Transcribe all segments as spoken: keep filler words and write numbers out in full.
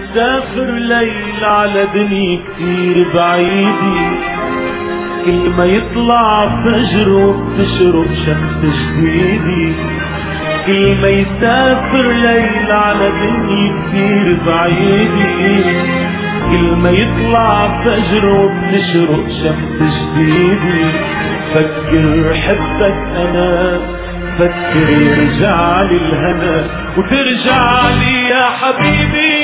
يسافر ليل على دنيا كتير بعيدة، كل ما يطلع فجر وبتشرق شمس جديدة. كل ما يسافر ليل على دنيا كتير بعيدة، كل ما يطلع فجر وبتشرق شمس جديدة. فكر حبك انا، فكر يرجع لي الهنا وترجع لي يا حبيبي.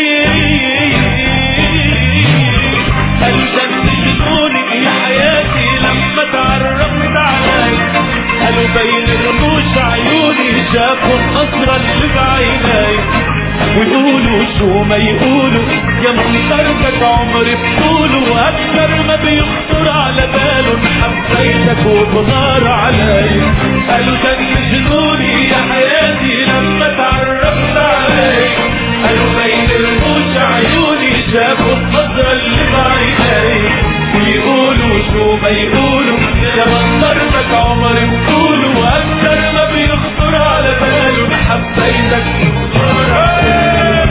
قلبك جنوني يا حياتي لما تعرفت علي، قالوا بين رموش عيوني شافوا النظرة اللي بعيني. ويقولوا شو ما يقولوا يا مختارتك عمري بطوله، واكثر ما بيخطر على باله حبيتك وتغار علي. قالوا ده جنوني يا حياتي لما تعرفت علي، قالوا بين رموش عيوني شافوا النظرة اللي بعيني. ويقولوا شو ما يقولوا يا مختارتك عمري بطوله، واكثر ما بيخطر على باله حبيتك وتغار علي.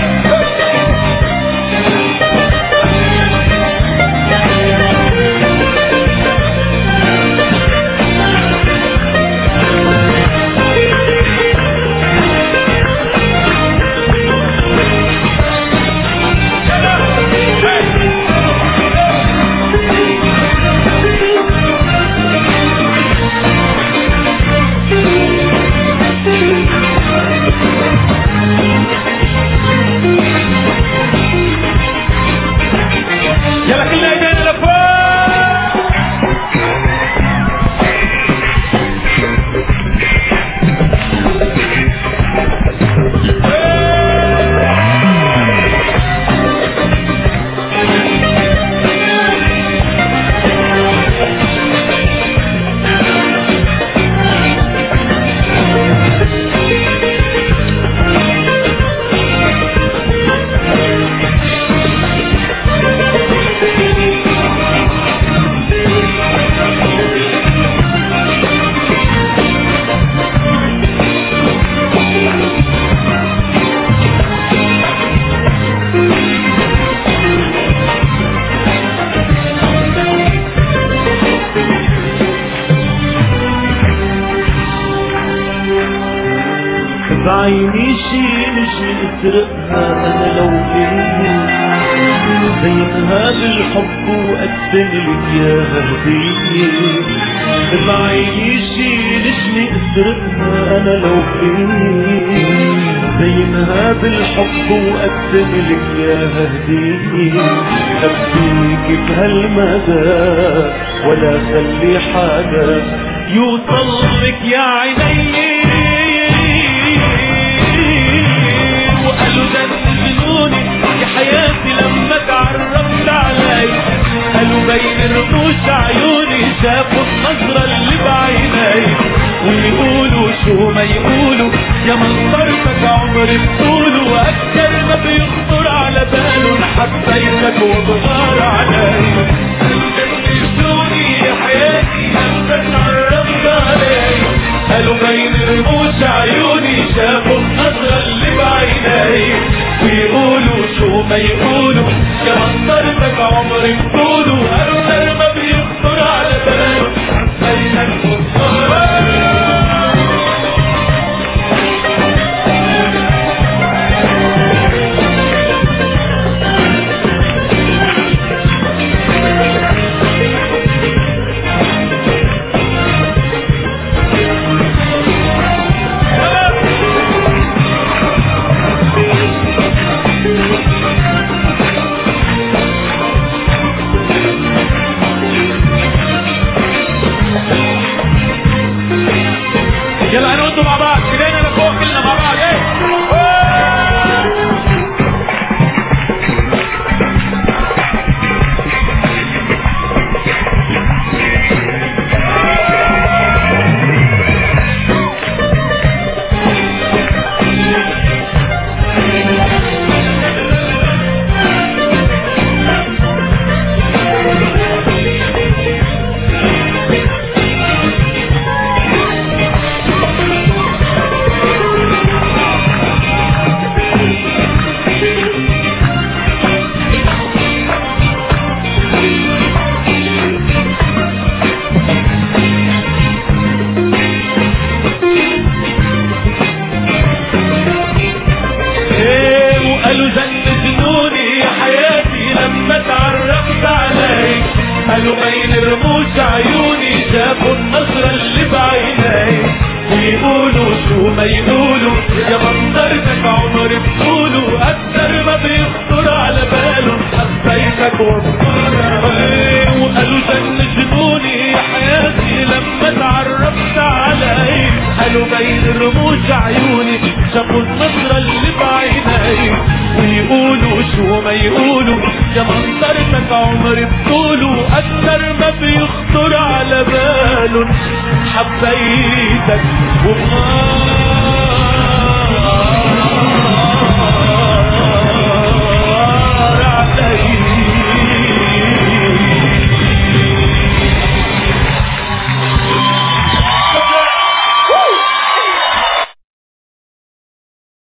بعيني شي نجم يسرقها انا لو فيني، زين هذا الحب وقدم لك ياها هدية. بعيني شي نجم يسرقها انا لو فيني، زين هذا الحب وقدم لك ياها هدية. ابديك بهالمدى ولا خلي حدا يوصل لك يا عيني. وقالوا ده جنوني يا حياتي لما تعرفت علي، قالوا بين رموش عيوني شافوا النظرة اللي بعيني. ويقولوا شو ما يقولوا يا منظرتك عمري بطوله، واكثر ما بيخطر على باله حبيتك وتغار علي. جنوني يا حياتي لما تعرفت علي، قالوا بين رموش عيوني شافوا النظرة اللي بعيني. ويقولوا شو ما يقولوا يا منظرتك عمري بطوله، أكثر ما بيخطر على باله حبيتك وتغار علي. شافوا النظرة اللي بعيناي ويقولوا شو ما يقولوا يا منظرتك عمر بطوله أكتر ما بيخطر على بالهم حبيتك وبطولة وقالوا جن جنوني يا حياتي لما تعرفت علي قالوا بين الرموش عيوني شافوا النظرة اللي بعيناي ويقولوا شو ما يقولوا يا منظرتك عمر بطوله أكتر ما بيخطر على بالهم حبيتك وبطولة